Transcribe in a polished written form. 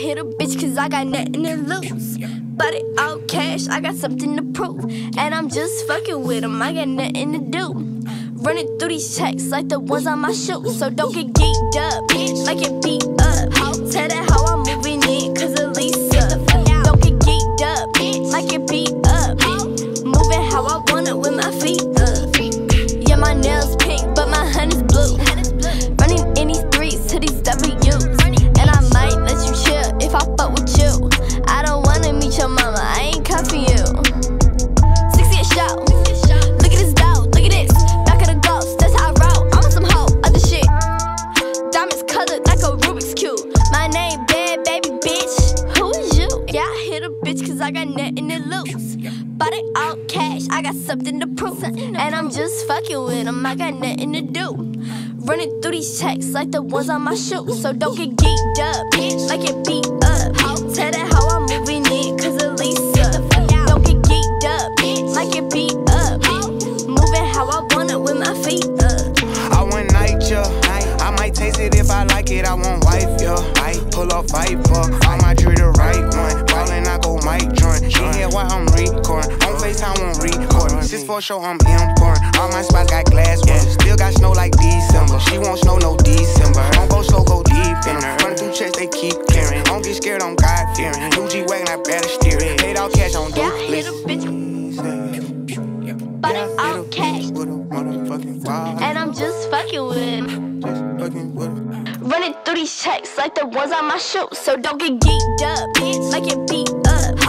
hit a bitch cause I got nothing to lose. But it all cash, I got something to prove. And I'm just fucking with him, I got nothing to do. Running through these checks like the ones on my shoes. So don't get geeked up, bitch, like it beat up. Tell that how I'm moving in cause Elisa. Don't get geeked up, bitch, like it beat up. Moving how I want it with my feet up. Yeah, my nails pink, but my honey's blue. Running in these threes to these W's. And I might let you chill if I fuck with you. I don't wanna meet your mama, I ain't come for you. 60 a show. Look at this dough, look at this. Back of the ghost, that's how I roll. I'm on some hoe, other shit. Diamonds colored like a Rubik's Cube. My name bad, baby bitch. Who is you? Yeah, I hit a bitch cause I got nothing to lose. Bought it all cash, I got something to prove. And I'm just fucking with him, I got nothing to do. Running through these checks like the ones on my shoes. So don't get geeked up, bitch, like it beat up. Tell that how I'm moving in cause Elisa. Don't get geeked up, bitch, like it beat up. Moving how I want it with my feet up. I want night, yeah. I might taste it if I like it, I want wife, yeah. I pull up Viper, all my jewelry the right one. Ballin', I go mic joint. She hear why I'm recording. On FaceTime, I'm recording. 6 for show, I'm important. All my spots got glass ones. Still got snow like December. She won't snow no December. Don't go slow, go deep in her. Running through checks, they keep carrying. Don't get scared, I'm God fearing. New G wagon, I better steer it. Paid all cash on yeah, I hit a bitch. But it all cash. And I'm just fucking with him. Running through these checks like the ones on my shoes. So don't get geeked up, bitch, like it beat up.